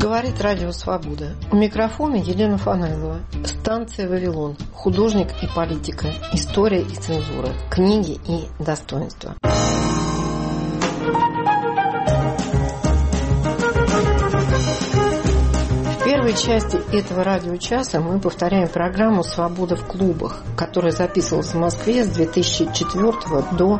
Говорит Радио Свобода. У микрофона Елена Фанайлова. Станция «Вавилон». Художник и политика. История и цензура. Книги и достоинства. В первой части этого радиочаса мы повторяем программу «Свобода в клубах», которая записывалась в Москве с 2004 до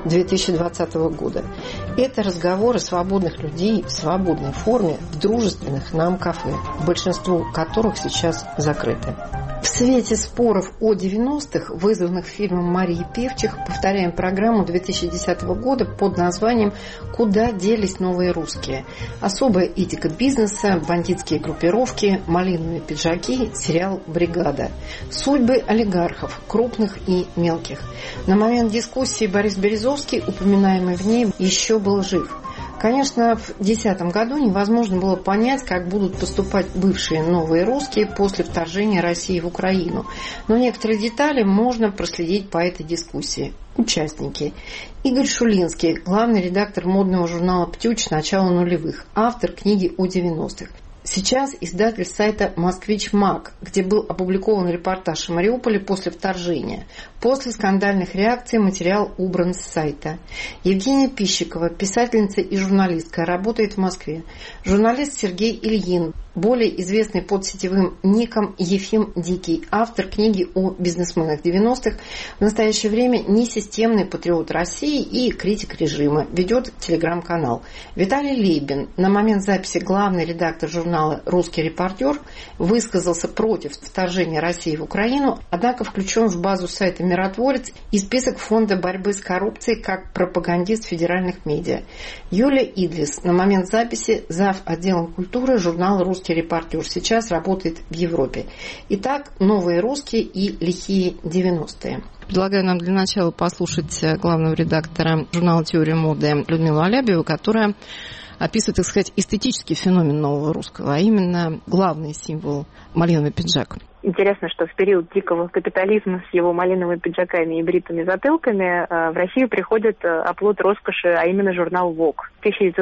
2020 года. Это разговоры свободных людей в свободной форме в дружественных нам кафе, большинство которых сейчас закрыты. В свете споров о 90-х, вызванных фильмом Марии Певчих, повторяем программу 2010 года под названием «Куда делись новые русские?». Особая этика бизнеса, бандитские группировки, малиновые пиджаки, сериал «Бригада». Судьбы олигархов, крупных и мелких. На момент дискуссии Борис Березовский, упоминаемый в ней, еще был жив. Конечно, в 2010 году невозможно было понять, как будут поступать бывшие новые русские после вторжения России в Украину. Но некоторые детали можно проследить по этой дискуссии. Участники. Игорь Шулинский, главный редактор модного журнала «Птюч» начала нулевых, автор книги о 90-х. Сейчас издатель сайта «Москвич Маг», где был опубликован репортаж о Мариуполе после вторжения. После скандальных реакций материал убран с сайта. Евгения Пищикова, писательница и журналистка, работает в Москве. Журналист Сергей Ильин, более известный под сетевым ником Ефим Дикий, автор книги о бизнесменах 90-х, в настоящее время несистемный патриот России и критик режима, ведет телеграм-канал. Виталий Лейбин, на момент записи главный редактор журнала «Русский репортер», высказался против вторжения России в Украину, однако включен в базу сайта «Миротворец» и список Фонда борьбы с коррупцией как пропагандист федеральных медиа. Юлия Идлис, на момент записи зав. Отделом культуры журнала «Русский репортер», сейчас работает в Европе. Итак, новые русские и лихие 90-е. Предлагаю нам для начала послушать главного редактора журнала «Теория моды» Людмилу Алябьеву, которая описывает, так сказать, эстетический феномен нового русского, а именно главный символ – малиновый пиджак. Интересно, что в период дикого капитализма с его малиновыми пиджаками и бритыми затылками в Россию приходит оплот роскоши, а именно журнал Vogue в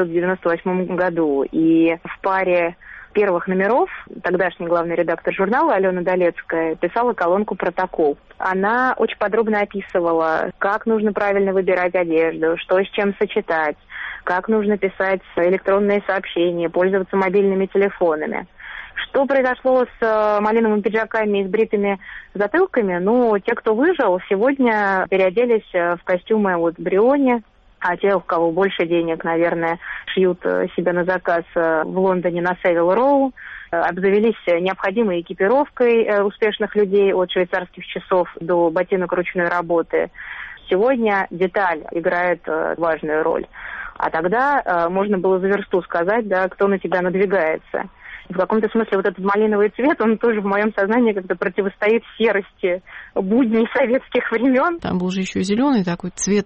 1998 году. И в паре первых номеров тогдашний главный редактор журнала Алена Долецкая писала колонку «Протокол». Она очень подробно описывала, как нужно правильно выбирать одежду, что с чем сочетать, как нужно писать электронные сообщения, пользоваться мобильными телефонами. Что произошло с малиновыми пиджаками и с бритыми затылками? Ну, те, кто выжил, сегодня переоделись в костюмы от Бриони, а те, у кого больше денег, наверное, шьют себе на заказ в Лондоне на Севил Роу, обзавелись необходимой экипировкой успешных людей от швейцарских часов до ботинок ручной работы. Сегодня деталь играет важную роль. А тогда можно было за версту сказать, да, кто на тебя надвигается. В каком-то смысле вот этот малиновый цвет, он тоже в моем сознании как-то противостоит серости будней советских времен. Там был же еще зеленый такой цвет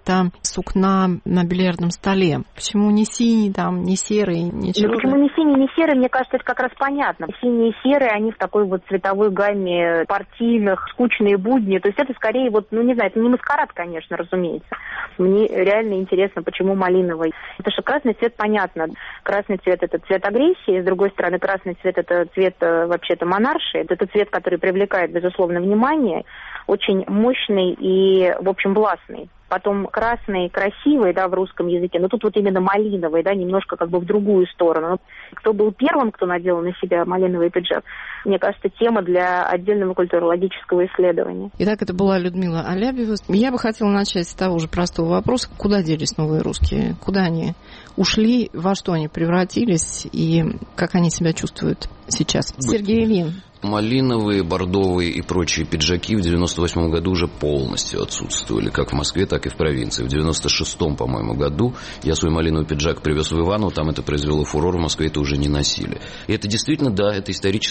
сукна на бильярдном столе. Почему не синий, не серый, ничего? Ну, почему не синий, не серый, мне кажется, это как раз понятно. Синие и серые, они в такой вот цветовой гамме партийных, скучные будни. То есть это скорее не знаю, это не маскарад, конечно, разумеется. Мне реально интересно, почему малиновый. Потому что красный цвет понятно. Красный цвет – это цвет агрессии, с другой стороны, красный цвет – это цвет вообще-то монаршии. Это цвет, который привлекает, безусловно, внимание, очень мощный и, в общем, властный. Потом красный, красивый, в русском языке, но тут вот именно малиновый, немножко как бы в другую сторону. Кто был первым, кто надел на себя малиновый пиджак, мне кажется, тема для отдельного культурологического исследования. Итак, это была Людмила Алябьева. Я бы хотела начать с того же простого вопроса. Куда делись новые русские? Куда они ушли? Во что они превратились? И как они себя чувствуют сейчас? Сергей Ильин. Малиновые, бордовые и прочие пиджаки в 98 году уже полностью отсутствовали, как в Москве, так и в провинции. В 96-м, по-моему, году я свой малиновый пиджак привез в Иваново, там это произвело фурор, в Москве это уже не носили. И это действительно, это историческая эпоха.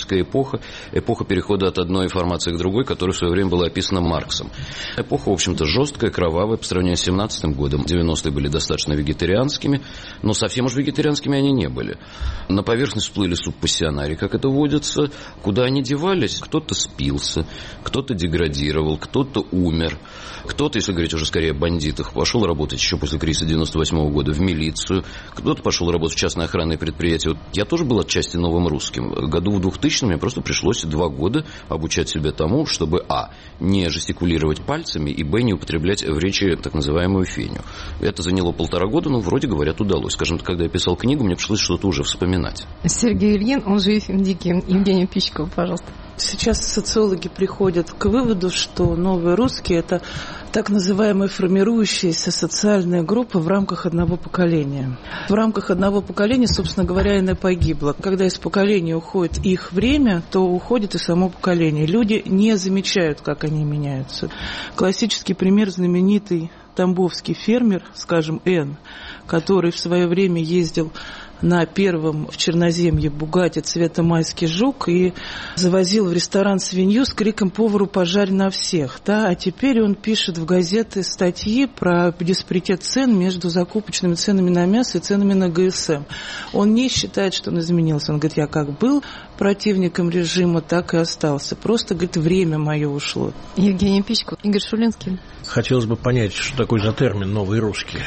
эпоха перехода от одной формации к другой, которая в свое время была описана Марксом. Эпоха, в общем-то, жесткая, кровавая, по сравнению с 17-м годом. 90-е были достаточно вегетарианскими, но совсем уж вегетарианскими они не были. На поверхность всплыли субпассионарии, как это водится. Куда они девались? Кто-то спился, кто-то деградировал, кто-то умер. Кто-то, если говорить уже скорее о бандитах, пошел работать еще после кризиса 98-го года в милицию. Кто-то пошел работать в частное охранное предприятие. Вот я тоже был отчасти новым русским. Году в 2000-м мне просто пришлось 2 года обучать себя тому, чтобы не жестикулировать пальцами, и не употреблять в речи так называемую феню. Это заняло 1,5 года, но вроде говорят удалось. Скажем, когда я писал книгу, мне пришлось что-то уже вспоминать. Сергей Ильин, он же Ефим Дикий. Евгения Пищикова, пожалуйста. Сейчас социологи приходят к выводу, что новые русские – это так называемая формирующаяся социальная группа в рамках одного поколения. В рамках одного поколения, собственно говоря, она погибла. Когда из поколения уходит их время, то уходит и само поколение. Люди не замечают, как они меняются. Классический пример — знаменитый тамбовский фермер, скажем, Н., который в свое время ездил на первом в Черноземье «Бугатти» цвета майский жук и завозил в ресторан свинью с криком «повару пожарь на всех». Да? А теперь он пишет в газеты статьи про диспаритет цен между закупочными ценами на мясо и ценами на ГСМ. Он не считает, что он изменился. Он говорит, я как был противником режима, так и остался. Просто, говорит, время мое ушло. Евгений Пищиков, Игорь Шулинский. Хотелось бы понять, что такой за термин «новые русские».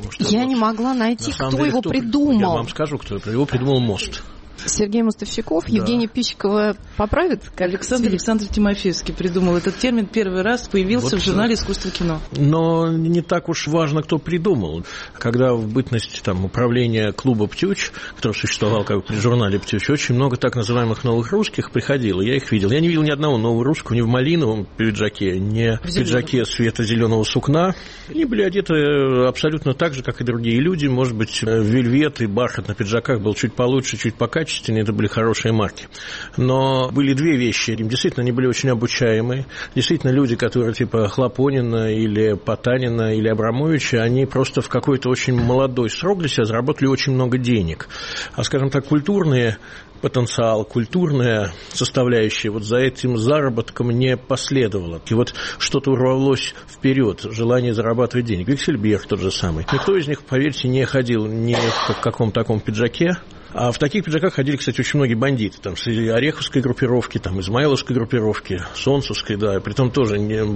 Я не могла найти, кто его придумал. Я вам скажу, кто его придумал. МОСТ. Сергей Мостовщиков, да. Евгения Пищикова поправит? Александр Тимофеевский придумал этот термин, первый раз появился в журнале «Искусство кино». Но не так уж важно, кто придумал. Когда в бытность управления клуба «Птюч», который существовал как при журнале «Птюч», очень много так называемых новых русских приходило. Я их видел. Я не видел ни одного нового русского ни в малиновом пиджаке, ни в пиджаке светло-зеленого сукна. Они были одеты абсолютно так же, как и другие люди. Может быть, вельвет и бархат на пиджаках был чуть получше, чуть покачественнее. Это были хорошие марки. Но были 2 вещи. Действительно, они были очень обучаемые. Действительно, люди, которые типа Хлопонина или Потанина или Абрамовича, они просто в какой-то очень молодой срок для себя заработали очень много денег. А, скажем так, культурный потенциал, культурная составляющая за этим заработком не последовала. И что-то урвалось вперед, желание зарабатывать денег. Виксельберг тот же самый. Никто из них, поверьте, не ходил ни в каком таком пиджаке. А в таких пиджаках ходили, кстати, очень многие бандиты. Среди Ореховской группировки, Измайловской группировки, Солнцевской, да. Притом тоже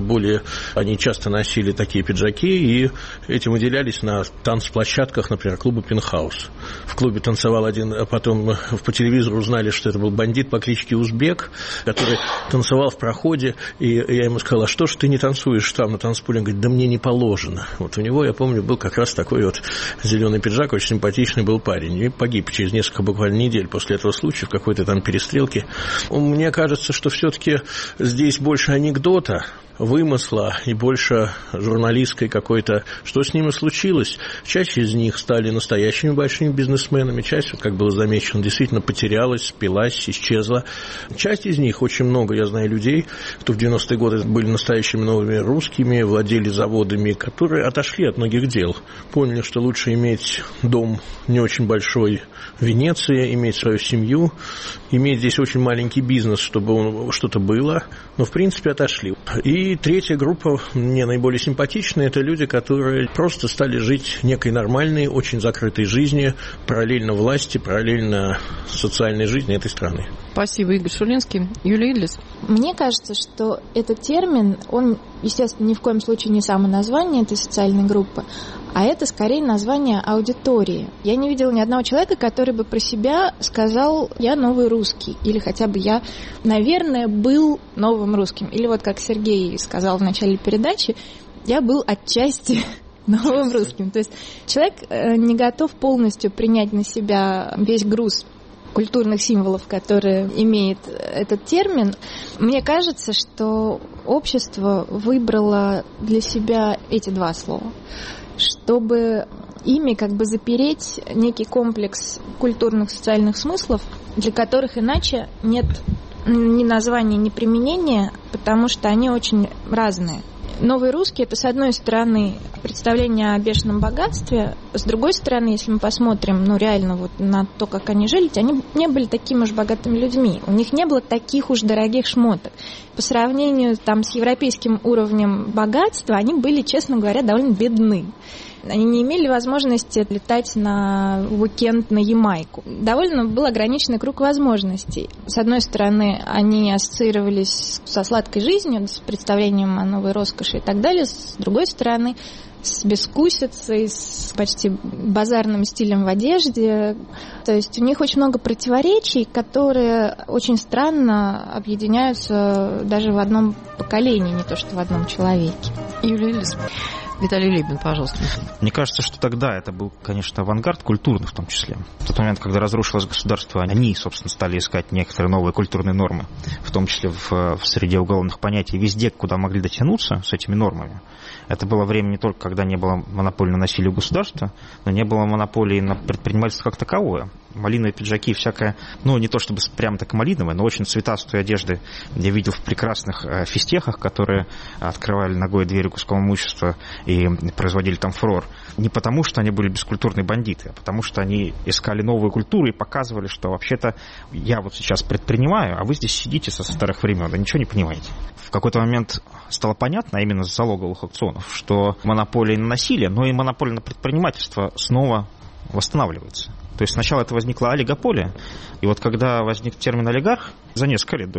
они часто носили такие пиджаки и этим выделялись на танцплощадках, например, клуба «Пентхаус». В клубе танцевал один, а потом по телевизору узнали, что это был бандит по кличке Узбек, который танцевал в проходе, и я ему сказал, а что ж ты не танцуешь там на танцполе? Он говорит, да мне не положено. У него, я помню, был как раз такой зеленый пиджак, очень симпатичный был парень, и погиб через несколько буквально недель после этого случая в какой-то перестрелке. Мне кажется, что все-таки здесь больше анекдота, вымысла и больше журналистской какой-то, что с ними случилось. Часть из них стали настоящими большими бизнесменами, часть, как было замечено, действительно потерялась, спилась, исчезла. Часть из них, очень много, я знаю людей, кто в 90-е годы были настоящими новыми русскими, владели заводами, которые отошли от многих дел. Поняли, что лучше иметь дом не очень большой в Венеции, иметь свою семью, иметь здесь очень маленький бизнес, чтобы что-то было, но в принципе отошли. И третья группа, мне наиболее симпатичная, это люди, которые просто стали жить некой нормальной, очень закрытой жизнью, параллельно власти, параллельно социальной жизни этой страны. Спасибо, Игорь Шулинский. Юлия Идлис. Мне кажется, что этот термин, он, естественно, ни в коем случае не само название этой социальной группы, а это скорее название аудитории. Я не видела ни одного человека, который бы про себя сказал «я новый русский», или хотя бы «я, наверное, был новым русским». Или как Сергей сказал в начале передачи, «я был отчасти новым русским». То есть человек не готов полностью принять на себя весь груз культурных символов, которые имеет этот термин. Мне кажется, что общество выбрало для себя эти 2 слова, чтобы ими запереть некий комплекс культурных социальных смыслов, для которых иначе нет ни названия, ни применения, потому что они очень разные. Новые русские — это, с одной стороны, представление о бешеном богатстве, с другой стороны, если мы посмотрим, реально вот на то, как они жили, они не были такими уж богатыми людьми, у них не было таких уж дорогих шмоток. По сравнению с европейским уровнем богатства, они были, честно говоря, довольно бедны. Они не имели возможности летать на уикенд на Ямайку. Довольно был ограниченный круг возможностей. С одной стороны, они ассоциировались со сладкой жизнью, с представлением о новой роскоши и так далее. С другой стороны, с безвкусицей, с почти базарным стилем в одежде. То есть у них очень много противоречий, которые очень странно объединяются даже в одном поколении, не то что в одном человеке. Юлия Элис. Виталий Лебин, пожалуйста. Мне кажется, что тогда это был, конечно, авангард культурный в том числе. В тот момент, когда разрушилось государство, они, собственно, стали искать некоторые новые культурные нормы, в том числе в среде уголовных понятий, везде, куда могли дотянуться с этими нормами. Это было время не только, когда не было монополии на насилие у государства, но не было монополии на предпринимательство как таковое. Малиновые пиджаки, всякое, не то чтобы прям так малиновые, но очень цветастую одежды я видел в прекрасных физтехах, которые открывали ногой двери куском имущества и производили там фурор. Не потому, что они были бескультурные бандиты, а потому, что они искали новую культуру и показывали, что вообще-то я вот сейчас предпринимаю, а вы здесь сидите со старых времен, да ничего не понимаете. В какой-то момент стало понятно, именно с залоговых аукционов, что монополия на насилие, но и монополия на предпринимательство снова восстанавливается. То есть сначала это возникла олигополия, и вот когда возник термин олигарх, за несколько лет до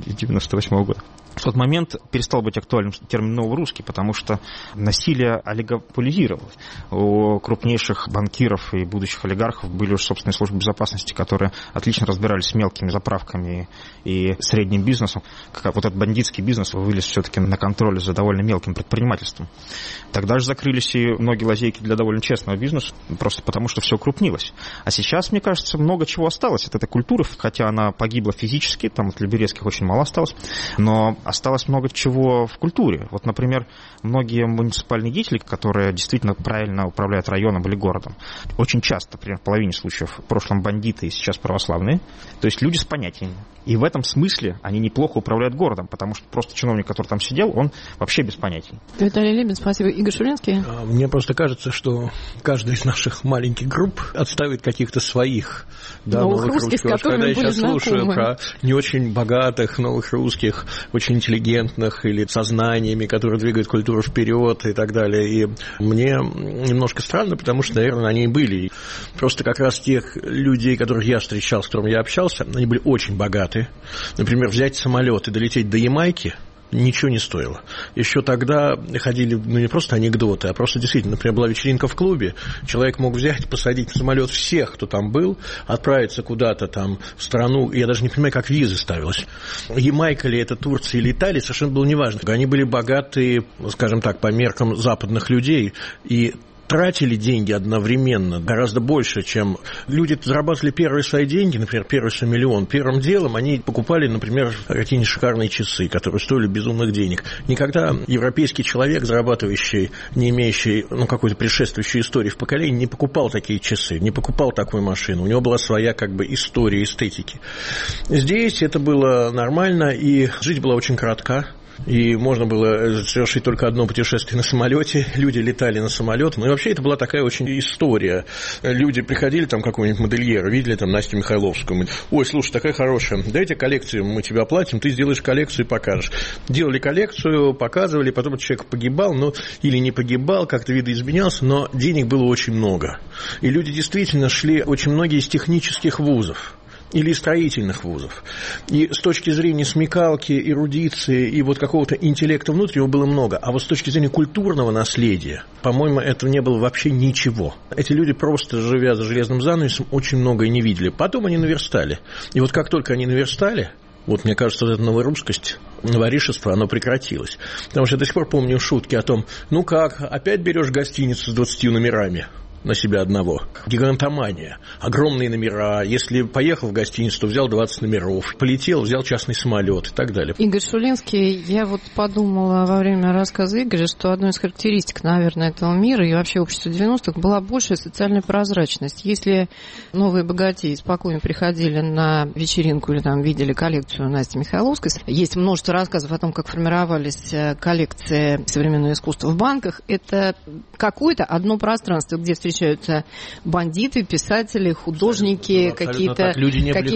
1998 года, в тот момент перестал быть актуальным термин «новый русский», потому что насилие олигополизировалось. У крупнейших банкиров и будущих олигархов были уже собственные службы безопасности, которые отлично разбирались с мелкими заправками и средним бизнесом. Как вот этот бандитский бизнес вылез все-таки на контроль за довольно мелким предпринимательством. Тогда же закрылись и многие лазейки для довольно честного бизнеса, просто потому что все крупнилось. А сейчас, мне кажется, много чего осталось от этой культуры, хотя она погибла физически, там от Люберецких очень мало осталось, но осталось много чего в культуре. Вот, например, многие муниципальные деятели, которые действительно правильно управляют районом или городом, очень часто, например, в половине случаев в прошлом бандиты и сейчас православные, то есть люди с понятиями. И в этом смысле они неплохо управляют городом, потому что просто чиновник, который там сидел, он вообще без понятий. Виталий Лебин, спасибо. Игорь Шуринский. Мне просто кажется, что каждая из наших маленьких групп отставит каких-то своих новых русских, с которыми когда я были сейчас слушаю знакомы. про не очень богатых новых русских, очень интеллигентных или со знаниями, которые двигают культуру вперед и так далее. И мне немножко странно, потому что, наверное, они и были. Просто как раз тех людей, которых я встречал, с которыми я общался, они были очень богаты. Например, взять самолет и долететь до Ямайки ничего не стоило. Еще тогда ходили, не просто анекдоты, а просто действительно, например, была вечеринка в клубе, человек мог взять, посадить в самолет всех, кто там был, отправиться куда-то там в страну, я даже не понимаю, как виза ставилась. Ямайка ли это, Турция или Италия, совершенно было неважно. Они были богатые, скажем так, по меркам западных людей, и тратили деньги одновременно гораздо больше, чем люди зарабатывали первые свои деньги, например, первый свой миллион. Первым делом они покупали, например, какие-нибудь шикарные часы, которые стоили безумных денег. Никогда европейский человек, зарабатывающий, не имеющий какой-то предшествующей истории в поколении, не покупал такие часы, не покупал такую машину. У него была своя история эстетики. Здесь это было нормально, и жизнь была очень коротка. И можно было совершить только одно путешествие на самолете. Люди летали на самолет. Ну и вообще это была такая очень история. Люди приходили, там какой-нибудь модельер, видели там Настю Михайловскую. Ой, слушай, такая хорошая, дайте коллекцию, мы тебе оплатим, ты сделаешь коллекцию и покажешь. Делали коллекцию, показывали, потом этот человек погибал, или не погибал, как-то видоизменялся, но денег было очень много. И люди действительно шли, очень многие из технических вузов или строительных вузов. И с точки зрения смекалки, эрудиции и какого-то интеллекта внутреннего было много. А вот с точки зрения культурного наследия, по-моему, этого не было вообще ничего. Эти люди, просто живя за железным занавесом, очень многое не видели. Потом они наверстали. И как только они наверстали, мне кажется, эта новорусскость, новоришество, оно прекратилось. Потому что я до сих пор помню шутки о том, опять берешь гостиницу с 20 номерами. на себя одного. Гигантомания. Огромные номера. Если поехал в гостиницу, то взял 20 номеров. Полетел, взял частный самолет и так далее. Игорь Шулинский, я вот подумала во время рассказа Игоря, что одной из характеристик, наверное, этого мира и вообще общества 90-х была большая социальная прозрачность. Если новые богатеи спокойно приходили на вечеринку или там видели коллекцию Насти Михайловской, есть множество рассказов о том, как формировались коллекции современного искусства в банках. Это какое-то одно пространство, где встречаются бандиты, писатели, художники, какие-то люди.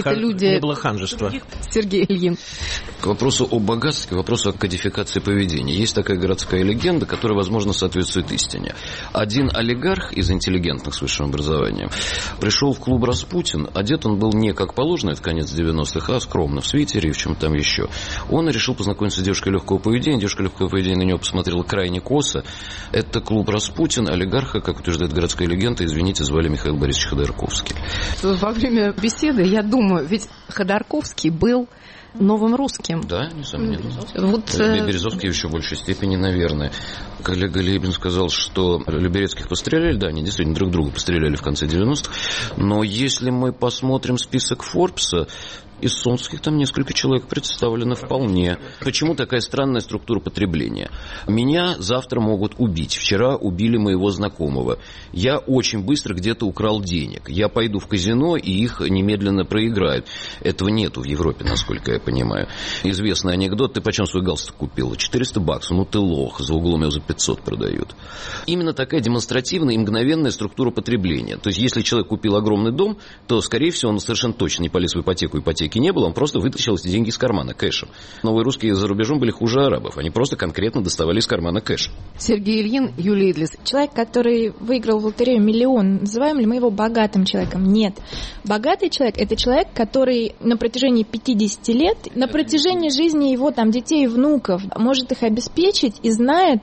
Не было ханжества. Сергей Ильин. К вопросу о богатстве, к вопросу о кодификации поведения. Есть такая городская легенда, которая, возможно, соответствует истине. Один олигарх из интеллигентных с высшим образованием пришел в клуб «Распутин». Одет он был не как положено, это конец 90-х, а скромно, в свитере и в чем-то там еще. Он решил познакомиться с девушкой легкого поведения. Девушка легкого поведения на него посмотрела крайне косо. Это клуб «Распутин». Олигарха, как утверждает городская легенда, извините, звали Михаил Борисович Ходорковский. Во время беседы, я думаю, ведь Ходорковский был новым русским. Да, несомненно. Вот, Березовский в еще большей степени, наверное. Коллега Лебин сказал, что Люберецких постреляли, да, они действительно друг друга постреляли в конце 90-х, но если мы посмотрим список Форбса, из Солнцевских там несколько человек представлено вполне. Почему такая странная структура потребления? Меня завтра могут убить. Вчера убили моего знакомого. Я очень быстро где-то украл денег. Я пойду в казино, и их немедленно проиграют. Этого нету в Европе, насколько я понимаю. Известный анекдот. Ты почем свой галстук купил? $400. Ну ты лох. За углом его за 500 продают. Именно такая демонстративная и мгновенная структура потребления. То есть, если человек купил огромный дом, то, скорее всего, он совершенно точно не полез в ипотеку не было, он просто вытащил эти деньги из кармана кэшем. Новые русские за рубежом были хуже арабов. Они просто конкретно доставали из кармана кэш. Сергей Ильин, Юлия Идлис. Человек, который выиграл в лотерею миллион, называем ли мы его богатым человеком? Нет. Богатый человек – это человек, который на протяжении 50 лет, на протяжении жизни его там, детей и внуков, может их обеспечить и знает,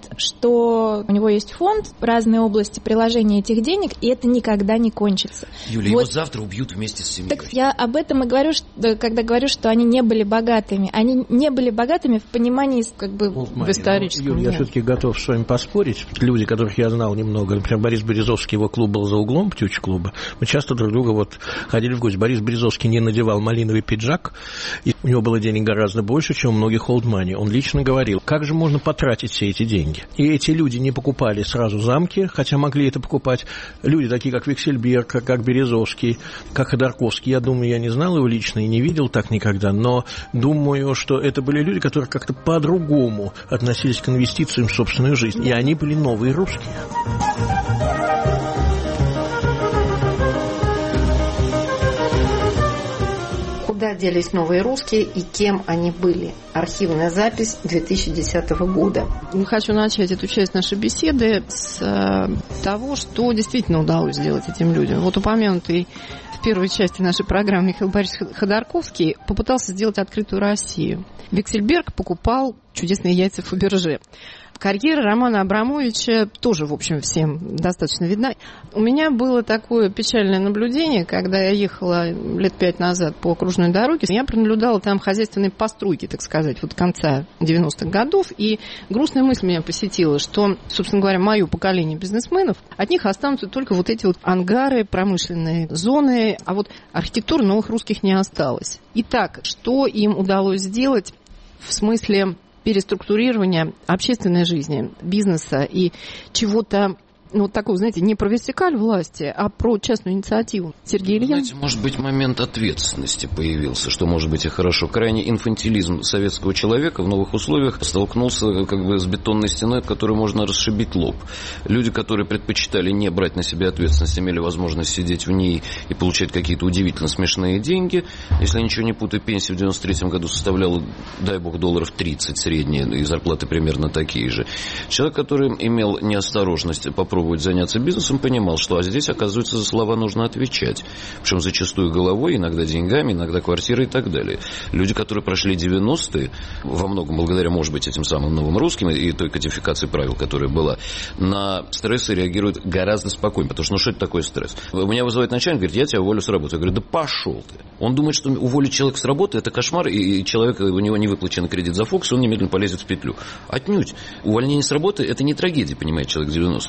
что у него есть фонд в разные области приложения этих денег, и это никогда не кончится. Юля, его завтра убьют вместе с семьей. Так я об этом и говорю, когда говорю, что они не были богатыми. Они не были богатыми в понимании, как бы, в историческом. Юля, я все-таки готов с вами поспорить. Люди, которых я знал немного, например, Борис Березовский, его клуб был за углом птичь-клуба, мы часто друг друга вот ходили в гости. Борис Березовский не надевал малиновый пиджак, и у него было денег гораздо больше, чем у многих олдмани. Он лично говорил, как же можно потратить все эти деньги. И эти люди не покупали сразу замки, хотя могли это покупать. Люди такие, как Виксельберг, как Березовский, как Ходорковский. Я думаю, я не знал его лично и не видел так никогда, но думаю, что это были люди, которые как-то по-другому относились к инвестициям в собственную жизнь. И они были новые русские. Куда делись новые русские и кем они были? Архивная запись 2010 года. Хочу начать эту часть нашей беседы с того, что действительно удалось сделать этим людям. Вот упомянутый в первой части нашей программы Михаил Борисович Ходорковский попытался сделать открытую Россию. Виксельберг покупал чудесные яйца Фаберже. Карьера Романа Абрамовича тоже, в общем, всем достаточно видна. У меня было такое печальное наблюдение, когда я ехала лет 5 назад по окружной дороге. Я пронаблюдала там хозяйственные постройки, так сказать, вот конца 90-х годов. И грустная мысль меня посетила, что, собственно говоря, мое поколение бизнесменов, от них останутся только вот эти вот ангары, промышленные зоны, а вот архитектуры новых русских не осталось. Итак, что им удалось сделать в смысле переструктурирования общественной жизни, бизнеса и чего-то, ну, такого, знаете, не про вертикаль власти, а про частную инициативу? Сергей Ильин? Знаете, может быть, момент ответственности появился, что может быть и хорошо. Крайний инфантилизм советского человека в новых условиях столкнулся как бы с бетонной стеной, от которой можно расшибить лоб. Люди, которые предпочитали не брать на себя ответственность, имели возможность сидеть в ней и получать какие-то удивительно смешные деньги. Если я ничего не путаю, пенсия в 93 году составляла, дай бог, $30 средние, и зарплаты примерно такие же. Человек, который имел неосторожность попробовать заняться бизнесом, понимал, что здесь, оказывается, за слова нужно отвечать. Причем зачастую головой, иногда деньгами, иногда квартирой и так далее. Люди, которые прошли 90-е, во многом благодаря, может быть, этим самым новым русским и той кодификации правил, которая была, на стрессы реагируют гораздо спокойнее. Потому что, ну, что это такое стресс? Меня вызывает начальник, говорит, я тебя уволю с работы. Я говорю, да пошел ты. Он думает, что уволить человека с работы – это кошмар, и человек, у него не выплачен кредит за Фокс, он немедленно полезет в петлю. Отнюдь. Увольнение с работы – это не трагедия, понимает человек 90-х.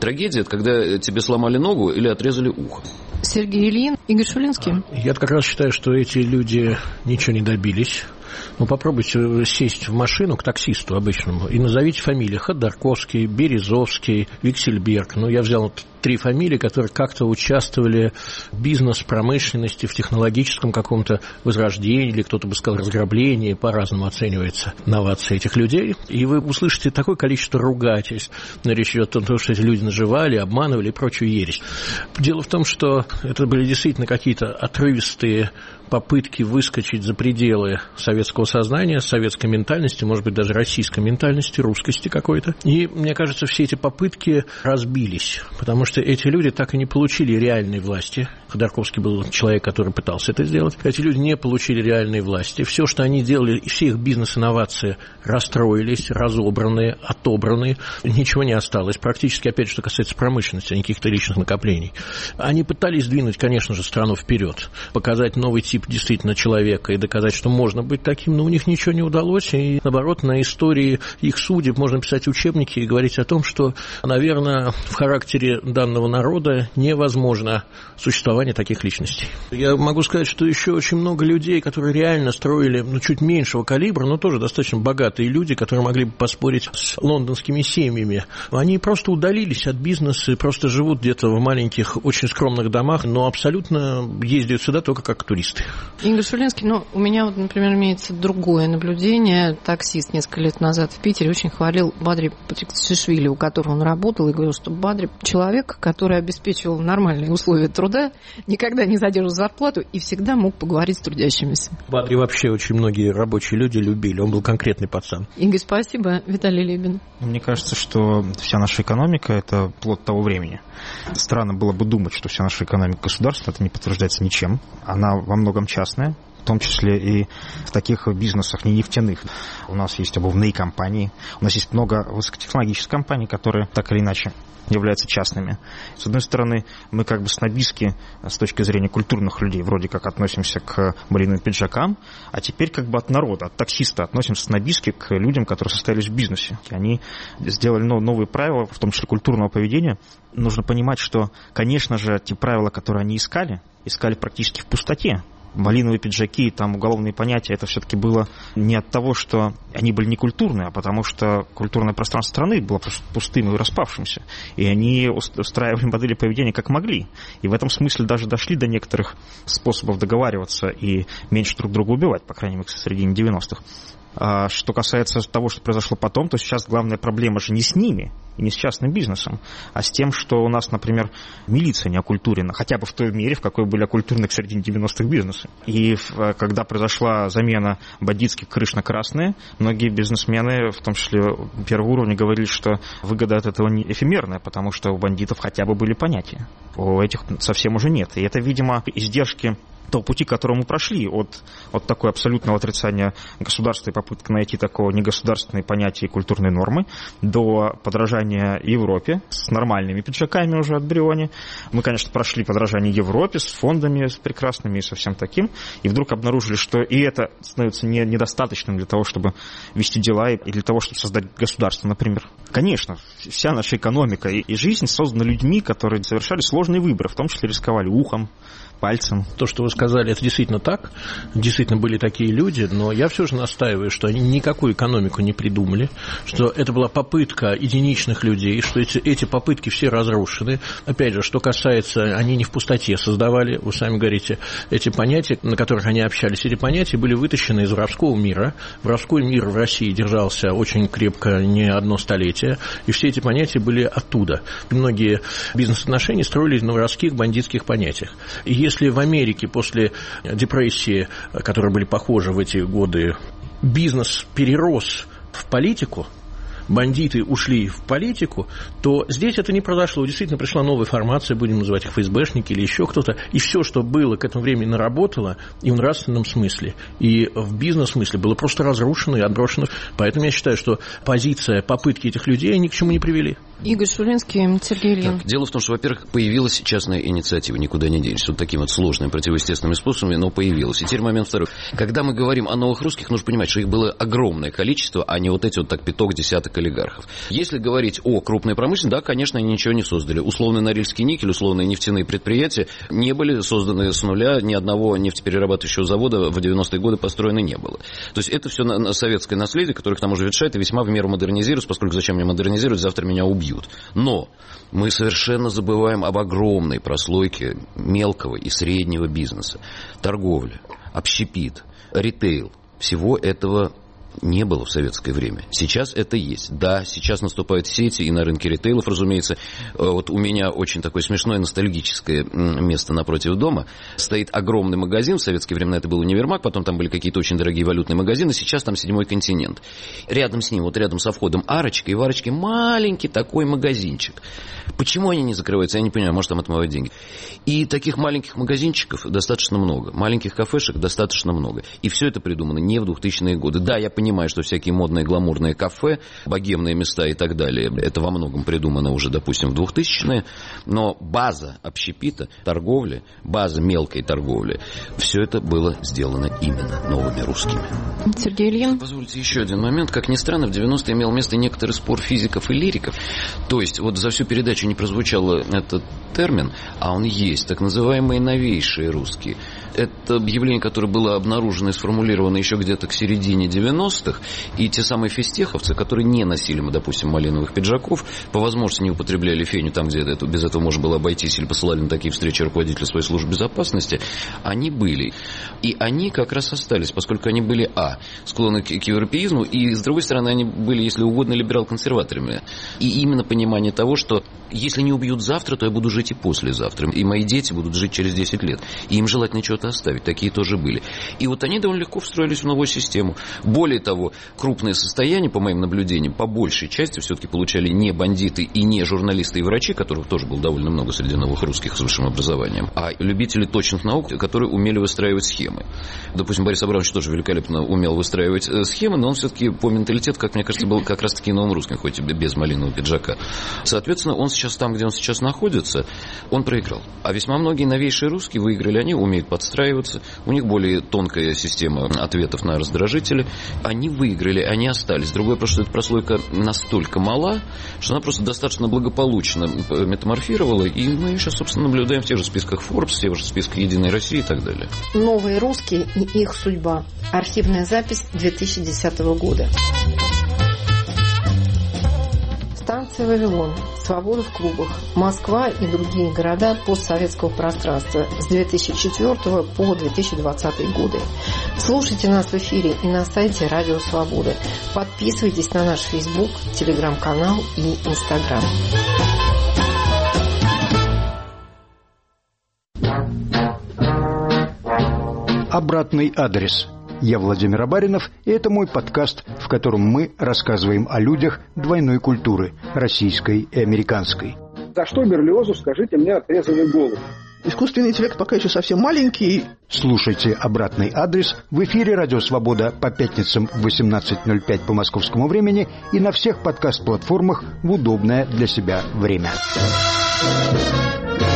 трагедия – это когда тебе сломали ногу или отрезали ухо. Сергей Ильин, Игорь Шулинский. Я как раз считаю, что эти люди ничего не добились. Ну, попробуйте сесть в машину к таксисту обычному и назовите фамилии: Ходорковский, Березовский, Виксельберг. Ну, я взял 3 фамилии, которые как-то участвовали в бизнес-промышленности, в технологическом каком-то возрождении, или кто-то бы сказал разграблении, по-разному оценивается новация этих людей. И вы услышите такое количество ругательств. Речь идет о том, что эти люди наживали, обманывали и прочую ересь. Дело в том, что это были действительно какие-то отрывистые попытки выскочить за пределы советского сознания, советской ментальности, может быть, даже российской ментальности, русскости какой-то. И, мне кажется, все эти попытки разбились, потому что эти люди так и не получили реальной власти. Ходорковский был человек, который пытался это сделать. Эти люди не получили реальной власти. Все, что они делали, все их бизнес-инновации расстроились, разобраны, отобраны. Ничего не осталось. Практически, опять же, что касается промышленности, а не каких-то личных накоплений. Они пытались двинуть, конечно же, страну вперед, показать новый тип действительно человека и доказать, что можно быть таким, но у них ничего не удалось. И, наоборот, на истории их судеб можно писать учебники и говорить о том, что, наверное, в характере данного народа невозможно существование таких личностей. Я могу сказать, что еще очень много людей, которые реально строили чуть меньшего калибра, но тоже достаточно богатые люди, которые могли бы поспорить с лондонскими семьями. Они просто удалились от бизнеса и просто живут где-то в маленьких, очень скромных домах, но абсолютно ездят сюда только как туристы. Игорь Шулинский, у меня, например, имеется другое наблюдение. Таксист несколько лет назад в Питере очень хвалил Бадри Патикшвили, у которого он работал, и говорил, что Бадри человек, который обеспечивал нормальные условия труда, никогда не задерживал зарплату и всегда мог поговорить с трудящимися. Бадри вообще очень многие рабочие люди любили, он был конкретный пацан. Игорь, спасибо. Виталий Лебин. Мне кажется, что вся наша экономика – это плод того времени. Странно было бы думать, что вся наша экономика государства, это не подтверждается ничем. Она во многом частная, в том числе и в таких бизнесах не нефтяных. У нас есть обувные компании, у нас есть много высокотехнологических компаний, которые так или иначе являются частными. С одной стороны, мы как бы снобистски с точки зрения культурных людей вроде как относимся к малиновым пиджакам, а теперь как бы от народа, от таксиста относимся снобистски к людям, которые состоялись в бизнесе. Они сделали новые правила, в том числе культурного поведения. Нужно понимать, что, конечно же, те правила, которые они искали практически в пустоте. Малиновые пиджаки, там уголовные понятия, это все-таки было не от того, что они были некультурные, а потому что культурное пространство страны было пустым и распавшимся. И они устраивали модели поведения как могли. И в этом смысле даже дошли до некоторых способов договариваться и меньше друг друга убивать, по крайней мере, в середине 90-х. А что касается того, что произошло потом, то сейчас главная проблема же не с ними и не с частным бизнесом, а с тем, что у нас, например, милиция не окультурена, хотя бы в той мере, в какой были окультурены к середине 90-х бизнесы. И когда произошла замена бандитских крыш на красные, многие бизнесмены, в том числе первого уровня, говорили, что выгода от этого не эфемерная, потому что у бандитов хотя бы были понятия. У этих совсем уже нет. И это, видимо, издержки того пути, к которому мы прошли, от такой абсолютного отрицания государства и попытки найти такого негосударственное понятие и культурной нормы, до подражания Европе с нормальными пиджаками уже от Бриони. Мы, конечно, прошли подражание Европе с фондами, с прекрасными и со всем таким, и вдруг обнаружили, что и это становится недостаточным для того, чтобы вести дела и для того, чтобы создать государство, например. Конечно, вся наша экономика и жизнь создана людьми, которые совершали сложные выборы, в том числе рисковали ухом, пальцем. То, что вы сказали, это действительно так. Действительно были такие люди, но я все же настаиваю, что они никакую экономику не придумали, что это была попытка единичных людей, что эти попытки все разрушены. Опять же, что касается, они не в пустоте создавали, вы сами говорите, эти понятия, на которых они общались, эти понятия были вытащены из воровского мира. Воровской мир в России держался очень крепко не одно столетие, и все эти понятия были оттуда. Многие бизнес-отношения строились на воровских, бандитских понятиях. И если в Америке после депрессии, которые были похожи в эти годы, бизнес перерос в политику, бандиты ушли в политику, то здесь это не произошло. Действительно пришла новая формация, будем называть их ФСБшники или еще кто-то, и все, что было к этому времени наработало, и в нравственном смысле, и в бизнес-смысле, было просто разрушено и отброшено. Поэтому я считаю, что позиция, попытки этих людей ни к чему не привели. Игорь Шулинский, Сергей Ильин. Дело в том, что, во-первых, появилась частная инициатива, никуда не денешься. Вот такими вот сложными противоестественными способами, но появилась. И теперь момент второй. Когда мы говорим о новых русских, нужно понимать, что их было огромное количество, а не вот эти вот так пяток, десяток олигархов. Если говорить о крупной промышленности, да, конечно, они ничего не создали. Условный Норильский никель, условные нефтяные предприятия не были созданы с нуля, ни одного нефтеперерабатывающего завода в 90-е годы построено не было. То есть это все советское наследие, которое к тому же ветшает и весьма в меру модернизируется, поскольку зачем мне модернизировать, завтра меня убьют. Но мы совершенно забываем об огромной прослойке мелкого и среднего бизнеса. Торговля, общепит, ритейл. Всего этого не было в советское время. Сейчас это есть. Да, сейчас наступают сети и на рынке ритейлов, разумеется. Вот у меня очень такое смешное ностальгическое место напротив дома. Стоит огромный магазин. В советские времена это был универмаг, потом там были какие-то очень дорогие валютные магазины. Сейчас там «Седьмой континент». Рядом с ним, вот рядом со входом арочка, и в арочке маленький такой магазинчик. Почему они не закрываются, я не понимаю. Может, там отмывают деньги. И таких маленьких магазинчиков достаточно много. Маленьких кафешек достаточно много. И все это придумано не в 2000-е годы. Да, я понимаю, что всякие модные гламурные кафе, богемные места и так далее, это во многом придумано уже, допустим, в 2000-е, но база общепита, торговли, база мелкой торговли, все это было сделано именно новыми русскими. Сергей Ильин. Позвольте еще один момент. Как ни странно, в 90-е имел место некоторый спор физиков и лириков. То есть, вот за всю передачу не прозвучал этот термин, а он есть, так называемые новейшие русские. Это объявление, которое было обнаружено и сформулировано еще где-то к середине 90-х, и те самые физтеховцы, которые не носили, допустим, малиновых пиджаков, по возможности не употребляли феню там, где без этого можно было обойтись, или посылали на такие встречи руководителя своей службы безопасности, они были. И они как раз остались, поскольку они были, склонны к европеизму, и, с другой стороны, они были, если угодно, либерал-консерваторами. И именно понимание того, что если не убьют завтра, то я буду жить и послезавтра, и мои дети будут жить через 10 лет, и им желательно что-то оставить, такие тоже были. И вот они довольно легко встроились в новую систему. Более того, крупные состояния, по моим наблюдениям, по большей части все-таки получали не бандиты и не журналисты и врачи, которых тоже было довольно много среди новых русских с высшим образованием, а любители точных наук, которые умели выстраивать схемы. Допустим, Борис Абрамович тоже великолепно умел выстраивать схемы, но он все-таки по менталитету, как мне кажется, был как раз-таки новым русским, хоть и без малинового пиджака. Соответственно, он сейчас там, где он сейчас находится, он проиграл. А весьма многие новейшие русские выиграли, они умеют подстраиваться, у них более тонкая система ответов на раздражители, они выиграли, они остались. Другое просто, что эта прослойка настолько мала, что она просто достаточно благополучно метаморфировала, и мы ее сейчас, собственно, наблюдаем в тех же списках Forbes, в тех же списках Единой России и так далее. Новые русские и их судьба. Архивная запись 2010 года. Станция «Вавилон», «Свобода в клубах», Москва и другие города постсоветского пространства с 2004 по 2020 годы. Слушайте нас в эфире и на сайте Радио Свобода. Подписывайтесь на наш Facebook, Telegram-канал и Instagram. Обратный адрес. Я Владимир Абаринов, и это мой подкаст, в котором мы рассказываем о людях двойной культуры – российской и американской. За что Берлиозу, скажите мне, отрезали голову? Искусственный интеллект пока еще совсем маленький. Слушайте «Обратный адрес» в эфире «Радио Свобода» по пятницам в 18:05 по московскому времени и на всех подкаст-платформах в удобное для себя время.